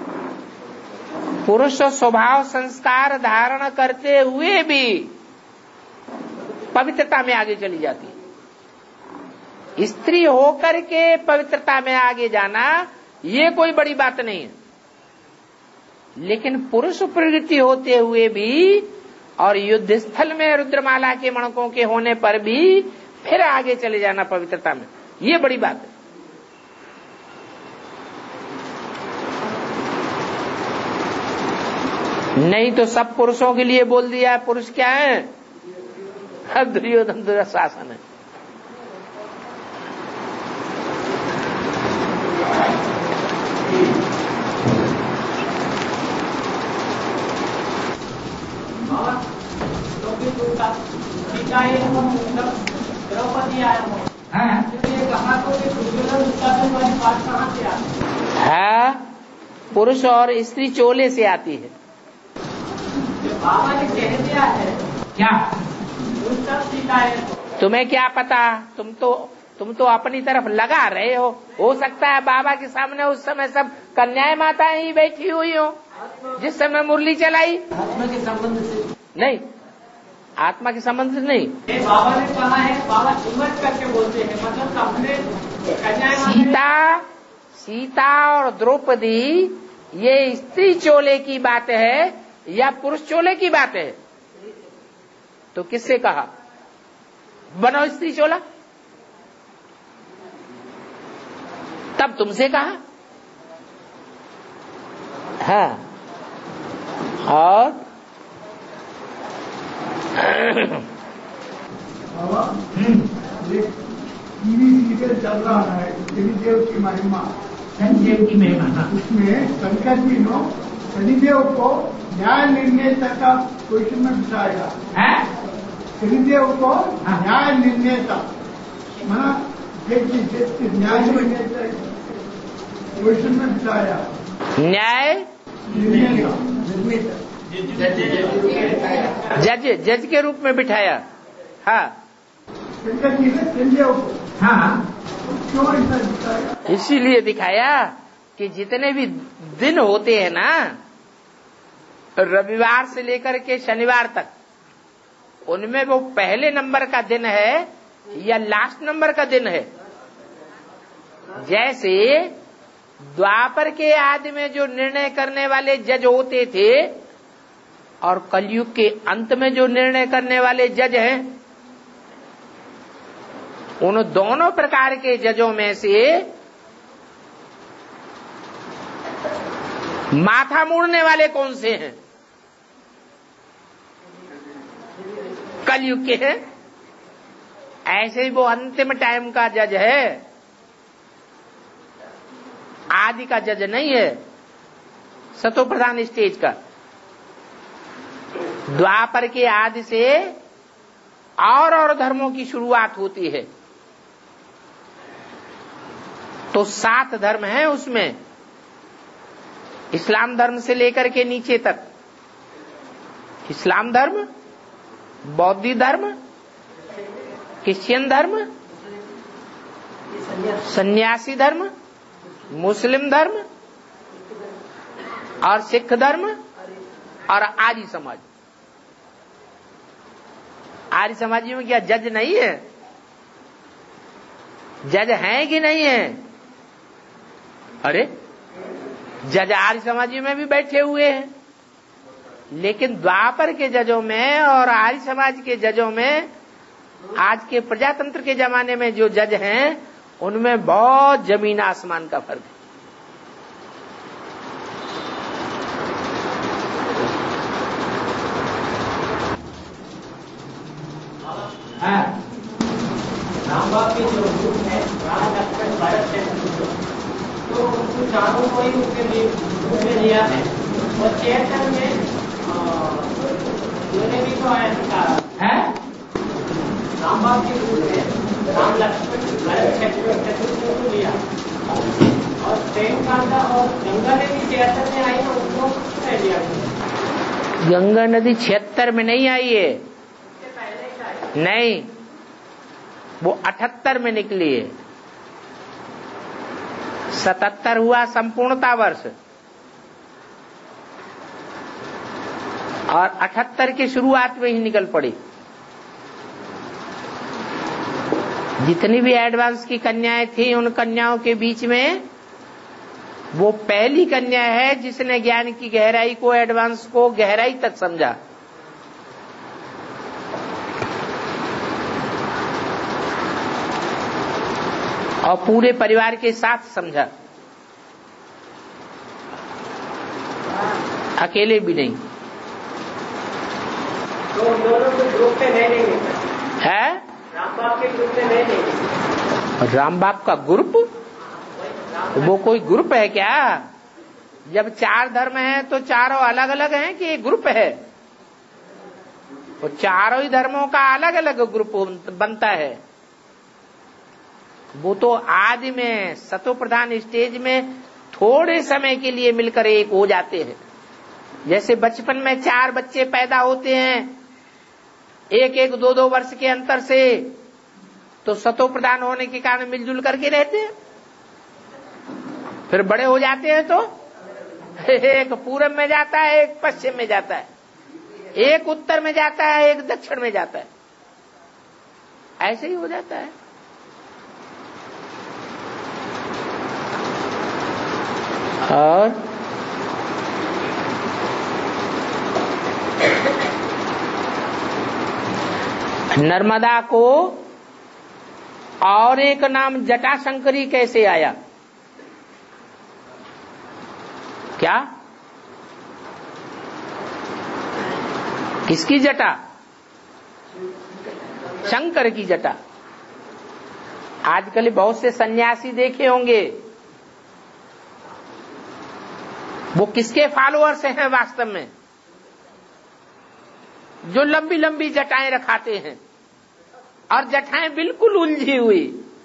पुरुष स्वभाव संस्कार धारण करते हुए भी पवित्रता में आगे चली जाती है। स्त्री होकर के पवित्रता में आगे जाना ये कोई बड़ी बात नहीं है, लेकिन पुरुष प्रवृत्ति होते हुए भी और युद्ध स्थल में रुद्रमाला के मणकों के होने पर भी फिर आगे चले जाना पवित्रता में, ये बड़ी बात है। नहीं तो सब पुरुषों के लिए बोल दिया, पुरुष क्या है? अब दुर्योधन दुशासन है। द्रौपदी आया कहा तो दुर्योधन दुशासन वाली बात कहाँ से आती है? हाँ, पुरुष और स्त्री चोले से आती है। बाबा ने कह दिया है क्या? उन सब सीता है। तुम्हें क्या पता? तुम तो तुम तो अपनी तरफ लगा रहे हो। हो सकता है बाबा के सामने उस समय सब कन्याएं माताएं ही बैठी हुई हो जिस समय मुरली चलाई। आत्मा के संबंध से नहीं, आत्मा के संबंध से नहीं। बाबा ने कहा है, बाबा हिम्मत करके बोलते हैं, मतलब सामने कन्याएं सीता सीता और द्रौपदी ये स्त्री चोले की बात है या पुरुष चोले की बात है? तो किससे कहा बनो स्त्री चोला? तब तुमसे कहा। हाँ, और टीवी सीरियल चल रहा है शनिदेव की महिमा, शनिदेव की महिमा, उसमें शंकर जी ने शनिदेव को न्याय निर्णेता का क्वेश्चन में बिठाया है। शनिदेव को न्याय निर्णेता माना न्याय निर्णेता क्वेश्चन में बिठाया। न्याय जज जज के रूप में बिठाया। हाँ, शंकर जी ने शनिदेव को हाँ क्यों ऐसा दिखाया? इसीलिए दिखाया कि जितने भी दिन होते हैं ना, रविवार से लेकर के शनिवार तक, उनमें वो पहले नंबर का दिन है या लास्ट नंबर का दिन है। जैसे द्वापर के आदि में जो निर्णय करने वाले जज होते थे और कलयुग के अंत में जो निर्णय करने वाले जज हैं, उन दोनों प्रकार के जजों में से माथा मोड़ने वाले कौन से हैं? कलयुग के हैं। ऐसे ही वो अंतिम टाइम का जज है, आदि का जज नहीं है, सतो प्रधान स्टेज का। द्वापर के आदि से और और धर्मों की शुरुआत होती है, तो सात धर्म हैं उसमें, इस्लाम धर्म से लेकर के नीचे तक। इस्लाम धर्म, बौद्ध धर्म, क्रिश्चियन धर्म, सन्यासी धर्म, मुस्लिम धर्म, और सिख धर्म और आर्य समाज। आर्य समाजी में क्या जज नहीं है? जज हैं कि नहीं है? अरे जज आर्य समाजी में भी बैठे हुए हैं, लेकिन द्वापर के जजों में और आर्य समाज के जजों में, आज के प्रजातंत्र के जमाने में जो जज हैं उनमें बहुत जमीन आसमान का फर्क है। हाँ। राम बाप के जो ग्रुप है, राम लक्ष्मण भरत शत्रुघ्न, तो उनको चारों को ही उसके लिए ग्रुप में लिया है। और चैतन्य में उन्होंने भी तो आया है, राम बाप के ग्रुप में राम लक्ष्मण भरत शत्रुघ्न को लिया। और प्रेम कांता और गंगा ने भी छिहत्तर में आई, तो उनको नहीं लिया। गंगा नदी छिहत्तर में नहीं आई है, नहीं, वो अठहत्तर में निकली है। सतहत्तर हुआ संपूर्णता वर्ष और अठहत्तर की शुरुआत में ही निकल पड़ी। जितनी भी एडवांस की कन्याएं थी, उन कन्याओं के बीच में वो पहली कन्या है जिसने ज्ञान की गहराई को, एडवांस को गहराई तक समझा। और पूरे परिवार के साथ समझा, अकेले भी नहीं। तो दोनों को ग्रुप में नहीं लेंगे है? राम बाप के ग्रुप में नहीं लेंगे। राम बाप का ग्रुप? वो कोई ग्रुप है क्या? जब चार धर्म है तो चारों अलग अलग हैं कि एक ग्रुप है? वो चारों ही धर्मों का अलग अलग ग्रुप बनता है। वो तो आदि में सतो प्रधान स्टेज में थोड़े समय के लिए मिलकर एक हो जाते हैं। जैसे बचपन में चार बच्चे पैदा होते हैं एक एक दो दो वर्ष के अंतर से, तो सतो प्रधान होने के कारण मिलजुल करके रहते हैं। फिर बड़े हो जाते हैं तो एक पूरब में जाता है, एक पश्चिम में जाता है, एक उत्तर में जाता है, एक दक्षिण में जाता है। ऐसे ही हो जाता है। और नर्मदा को और एक नाम जटाशंकरी कैसे आया? क्या? किसकी जटा? शंकर की जटा। आजकल बहुत से सन्यासी देखे होंगे, वो किसके फॉलोअर्स हैं वास्तव में? जो लंबी लंबी जटाएं रखाते हैं और जटाएं बिल्कुल उलझी हुई।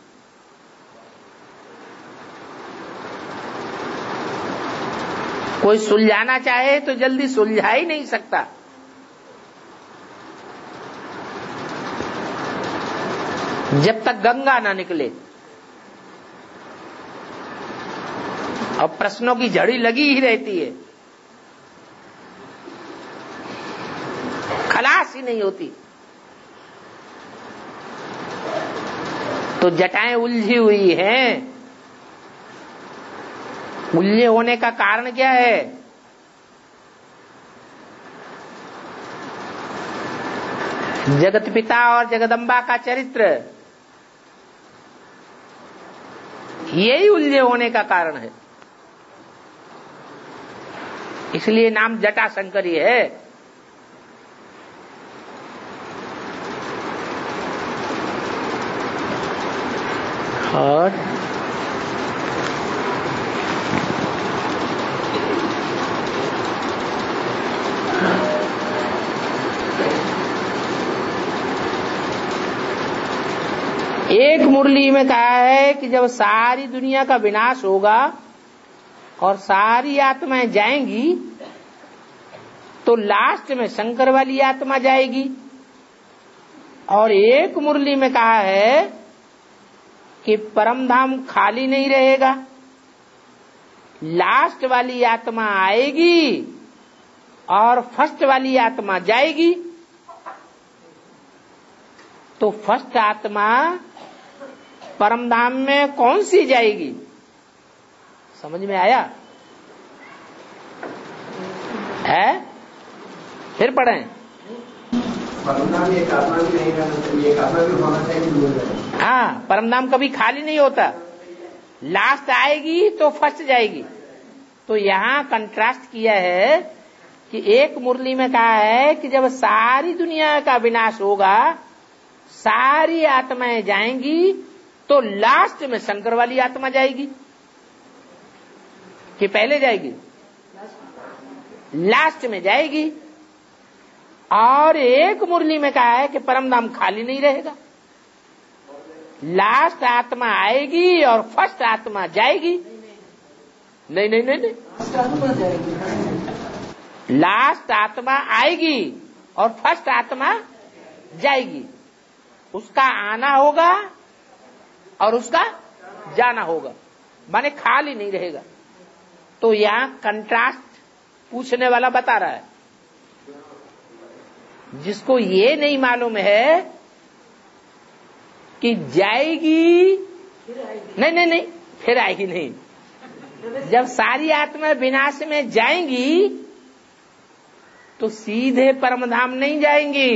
कोई सुलझाना चाहे तो जल्दी सुलझा ही नहीं सकता। जब तक गंगा ना निकले। और प्रश्नों की झड़ी लगी ही रहती है, खलास ही नहीं होती। तो जटाएं उलझी हुई हैं। उलझे होने का कारण क्या है? जगत पिता और जगदम्बा का चरित्र, यही उलझे होने का कारण है। इसलिए नाम जटा शंकरी है। और एक मुरली में कहा है कि जब सारी दुनिया का विनाश होगा और सारी आत्माएं जाएंगी तो लास्ट में शंकर वाली आत्मा जाएगी। और एक मुरली में कहा है कि परम धाम खाली नहीं रहेगा, लास्ट वाली आत्मा आएगी और फर्स्ट वाली आत्मा जाएगी, तो फर्स्ट आत्मा परमधाम में कौन सी जाएगी? समझ में आया है? फिर पढ़ें। परमधाम एक आत्मा भी नहीं रहना चाहिए, एक आत्मा भी होना चाहिए। हाँ, परमधाम कभी खाली नहीं होता। लास्ट आएगी तो फर्स्ट जाएगी। तो यहाँ कंट्रास्ट किया है कि एक मुरली में कहा है कि जब सारी दुनिया का विनाश होगा, सारी आत्माएं जाएंगी, तो लास्ट में शंकर वाली आत्मा जाएगी कि पहले जाएगी? लास्ट में जाएगी। और एक मुरली में कहा है कि परमधाम खाली नहीं रहेगा, लास्ट आत्मा आएगी और फर्स्ट आत्मा जाएगी। नहीं नहीं नहीं नहीं, लास्ट आत्मा आएगी और फर्स्ट आत्मा जाएगी। उसका आना होगा और उसका जाना होगा, माने खाली नहीं रहेगा। तो यहाँ कंट्रास्ट पूछने वाला बता रहा है। जिसको ये नहीं मालूम है कि जाएगी, नहीं नहीं नहीं, फिर आएगी नहीं। जब सारी आत्मा विनाश में जाएंगी तो सीधे परमधाम नहीं जाएंगी,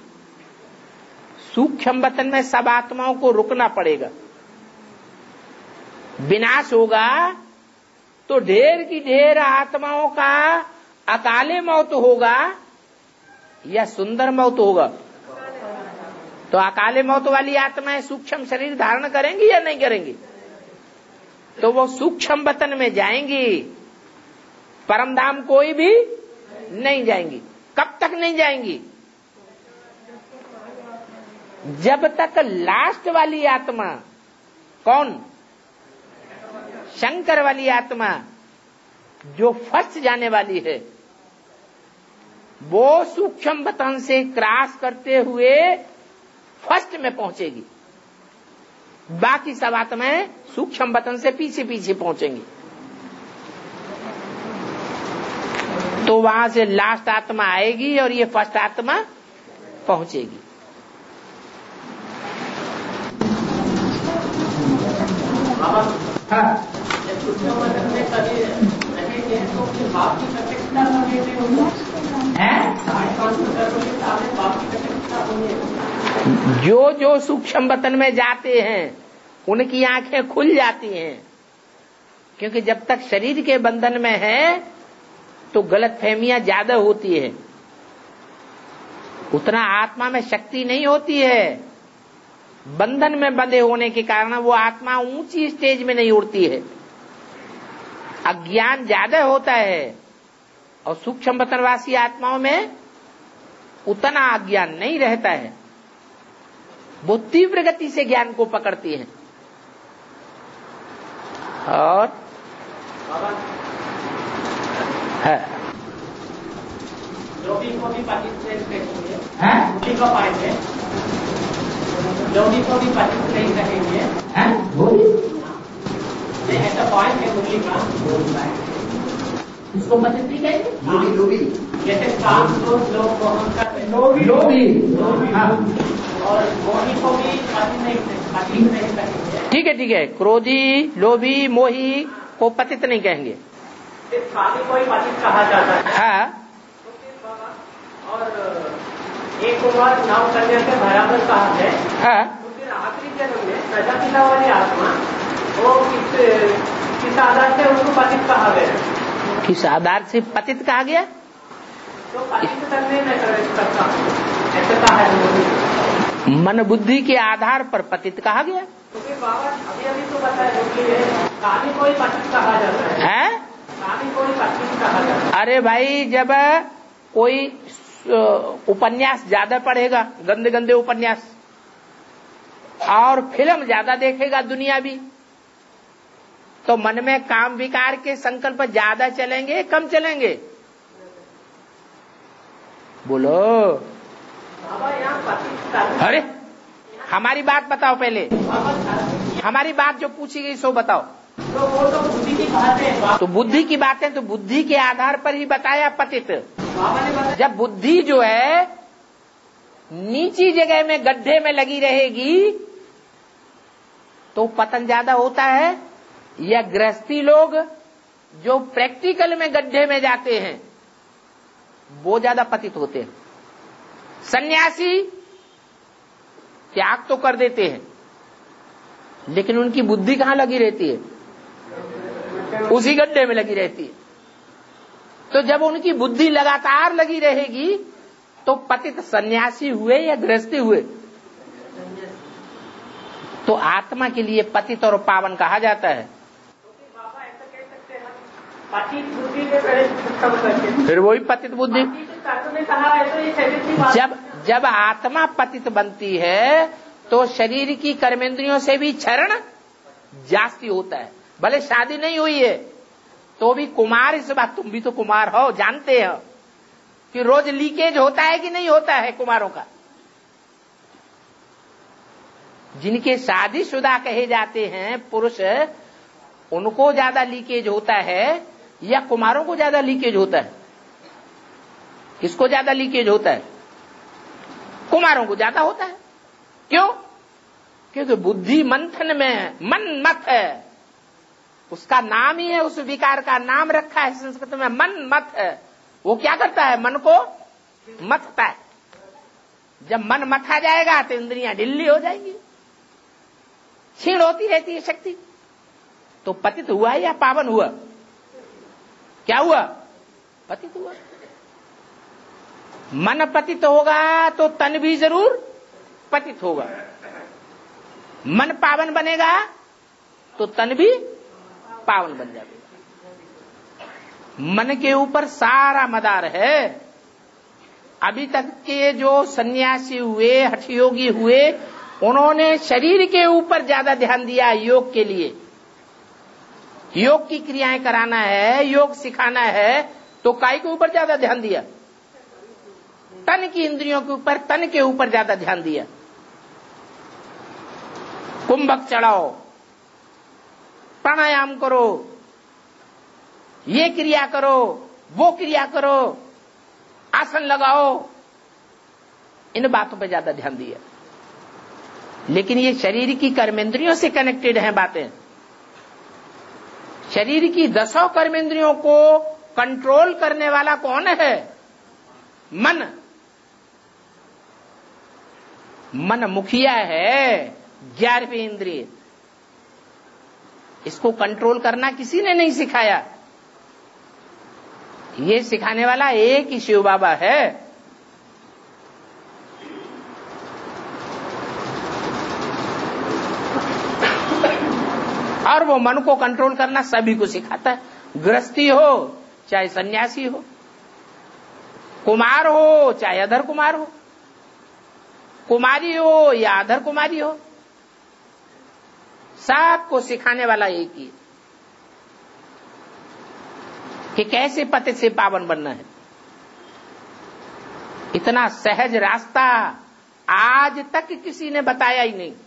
सूक्ष्म वतन में सब आत्माओं को रुकना पड़ेगा। विनाश होगा तो ढेर की ढेर आत्माओं का अकाले मौत होगा या सुंदर मौत होगा? तो अकाले मौत वाली आत्माएं सूक्ष्म शरीर धारण करेंगी या नहीं करेंगी? तो वो सूक्ष्म वतन में जाएंगी, परमधाम कोई भी नहीं जाएंगी। कब तक नहीं जाएंगी? जब तक लास्ट वाली आत्मा, कौन? शंकर वाली आत्मा जो फर्स्ट जाने वाली है, वो सूक्ष्म वतन से क्रॉस करते हुए फर्स्ट में पहुंचेगी। बाकी सब आत्माएं सूक्ष्म वतन से पीछे पीछे पहुंचेंगी। तो वहां से लास्ट आत्मा आएगी और ये फर्स्ट आत्मा पहुंचेगी। हाँ, जो जो सूक्ष्म वतन में जाते हैं उनकी आंखें खुल जाती हैं, क्योंकि जब तक शरीर के बंधन में है तो गलतफहमियां ज्यादा होती है, उतना आत्मा में शक्ति नहीं होती है। बंधन में बंधे होने के कारण वो आत्मा ऊंची स्टेज में नहीं उड़ती है, अज्ञान ज्यादा होता है। और सूक्ष्म वतनवासी आत्माओं में उतना अज्ञान नहीं रहता है, वो तीव्र गति से ज्ञान को पकड़ती है। और है योगी को भी पार्टिसिपेट करेंगे, योगी का पॉइंट है, योगी को भी पार्टिसिपेट करेंगे, ये ऐसा पॉइंट है मुरली का। इसको पार्टिसिपेट करेंगे लोभी लोभी, जैसे काम लोग लोग मोहन लोभी लोभी, हाँ। और मोही को भी पार्टिसिपेट करेंगे। ठीक है ठीक है, क्रोधी, लोभी, मोही को पतित नहीं कहेंगे, सिर्फ खाली कोई पतित कहा जाता है। हाँ। और एक बार नाव कन्या के बराबर कहा है। हाँ। तो फिर आखिरी जन्म में प्रजापिता वाली आत्मा वो किस किस आधार से उनको पतित कहा गया? किस आधार से पतित कहा गया? तो पतित करने में करता ऐसा कहा है, मन बुद्धि के आधार पर पतित कहा गया। तो फिर बाबा अभी अभी तो बताया काली कोई पतित कहा जाता है, है? काली कोई पतित कहा जाता है। अरे भाई, जब कोई उपन्यास ज्यादा पढ़ेगा, गंदे गंदे उपन्यास, और फिल्म ज्यादा देखेगा दुनिया भी, तो मन में काम विकार के संकल्प ज्यादा चलेंगे कम चलेंगे? बोलो। बाबा यहाँ पतित, अरे हमारी बात बताओ पहले, हमारी बात जो पूछी गई सो बताओ। तो वो तो बुद्धि की बात है। तो बुद्धि की बातें तो बुद्धि के आधार पर ही बताया पतित। बाबा ने बताया जब बुद्धि जो है नीची जगह में गड्ढे में लगी रहेगी तो पतन ज्यादा होता है, या गृहस्थी लोग जो प्रैक्टिकल में गड्ढे में जाते हैं वो ज्यादा पतित होते हैं। सन्यासी त्याग तो कर देते हैं लेकिन उनकी बुद्धि कहां लगी रहती है? उसी गड्ढे में लगी रहती है। तो जब उनकी बुद्धि लगातार लगी रहेगी तो पतित सन्यासी हुए या गृहस्थी हुए? तो आत्मा के लिए पतित और पावन कहा जाता है। बाबा ऐसा कह सकते हैं पतित बुद्धि के पहले फिर वही पतित बुद्धि। ने कहा है तो ये शरीर की बात। जब जब आत्मा पतित बनती है तो शरीर की कर्मेंद्रियों से भी क्षरण जास्ती होता है। भले शादी नहीं हुई है तो भी कुमार, इस बात तुम भी तो कुमार हो, जानते हो कि रोज लीकेज होता है कि नहीं होता है कुमारों का। जिनके शादीशुदा कहे जाते हैं पुरुष, उनको ज्यादा लीकेज होता है या कुमारों को ज्यादा लीकेज होता है? किसको ज्यादा लीकेज होता है? कुमारों को ज्यादा होता है। क्यों? क्योंकि बुद्धि मंथन में है, मन मत है, उसका नाम ही है, उस विकार का नाम रखा है संस्कृत में, मन मत है। वो क्या करता है? मन को मथता है। जब मन मथा जाएगा तो इंद्रियां ढिल्ली हो जाएंगी, क्षीण होती रहती है शक्ति। तो पतित हुआ या पावन हुआ? क्या हुआ? पतित हुआ। मन पतित होगा तो तन भी जरूर पतित होगा। मन पावन बनेगा तो तन भी पावन बन जाएगा। मन के ऊपर सारा मदार है। अभी तक के जो सन्यासी हुए, हठयोगी हुए, उन्होंने शरीर के ऊपर ज्यादा ध्यान दिया योग के लिए। योग की क्रियाएं कराना है, योग सिखाना है, तो काय के ऊपर ज्यादा ध्यान दिया? तन की इंद्रियों के ऊपर, तन के ऊपर ज्यादा ध्यान दिया। कुंभक चढ़ाओ, प्राणायाम करो, ये क्रिया करो, वो क्रिया करो, आसन लगाओ, इन बातों पर ज्यादा ध्यान दिया। लेकिन ये शरीर की कर्मेंद्रियों से कनेक्टेड हैं बातें। शरीर की दसों कर्मेंद्रियों को कंट्रोल करने वाला कौन है? मन। मन मुखिया है, ग्यारहवीं इंद्रिय। इसको कंट्रोल करना किसी ने नहीं सिखाया, ये सिखाने वाला एक ही शिव बाबा है। और वो मन को कंट्रोल करना सभी को सिखाता है। गृहस्थी हो चाहे सन्यासी हो, कुमार हो चाहे अधर कुमार हो, कुमारी हो या अधर कुमारी हो, सबको सिखाने वाला एक ही कि कैसे पतित से पावन बनना है। इतना सहज रास्ता आज तक किसी ने बताया ही नहीं।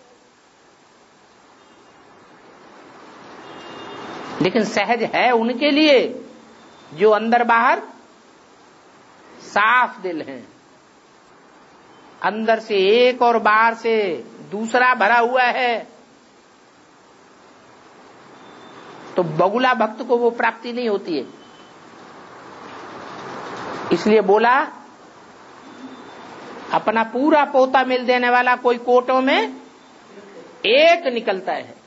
लेकिन सहज है उनके लिए जो अंदर बाहर साफ दिल हैं, अंदर से एक और बाहर से दूसरा भरा हुआ है। तो बगुला भक्त को वो प्राप्ति नहीं होती है। इसलिए बोला, अपना पूरा पोता मिल देने वाला कोई कोटों में एक निकलता है।